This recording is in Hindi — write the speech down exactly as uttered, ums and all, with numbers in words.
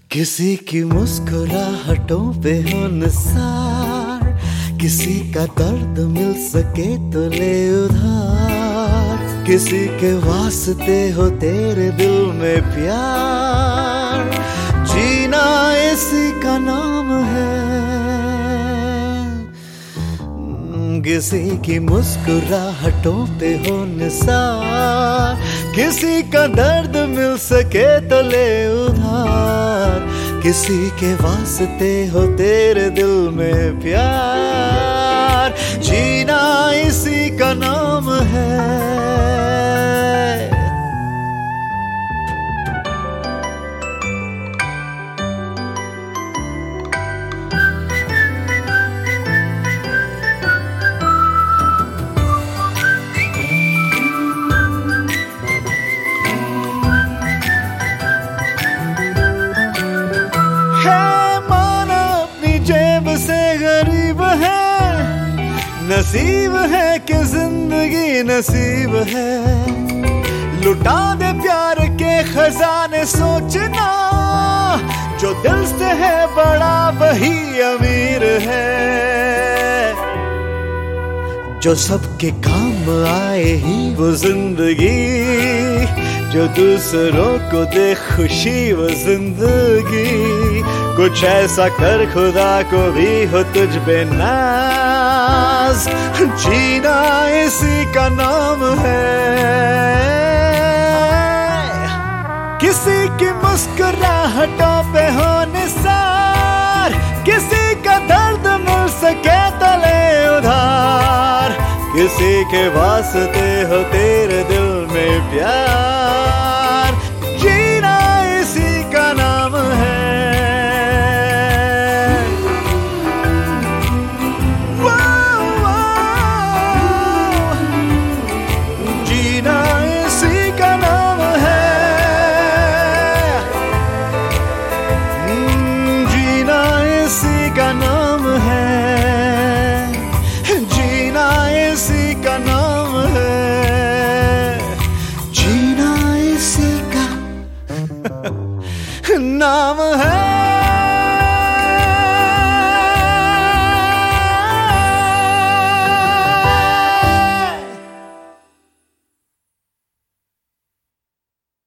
किसी की मुस्कुराहटों पे हो निसार, किसी का दर्द मिल सके तो ले उधार, किसी के वास्ते हो तेरे दिल में प्यार, जीना इसी का नाम है। किसी की मुस्कुराहटों पे हो निसार, किसी का दर्द मिल सके तो ले उधार, किसी के वास्ते हो तेरे दिल में प्यार, जीना इसी का नाम है। गरीब है नसीब है कि जिंदगी नसीब है, लुटा दे प्यार के खजाने, सोचना जो दिल से है बड़ा वही अमीर है, जो सबके काम आए ही वो जिंदगी, जो दूसरों को दे खुशी वो जिंदगी, कुछ ऐसा कर खुदा को भी हो तुझ पे नाज, जीना इसी का नाम है। किसी की मुस्कुराहटों पे हो निसार, किसी का दर्द मिल सके तो ले उधार, किसी के वास्ते हो तेरे दिल में प्यार, जीना इसी का नाम है। का नाम है, जीना इसी का नाम है, जीना इसी का नाम है।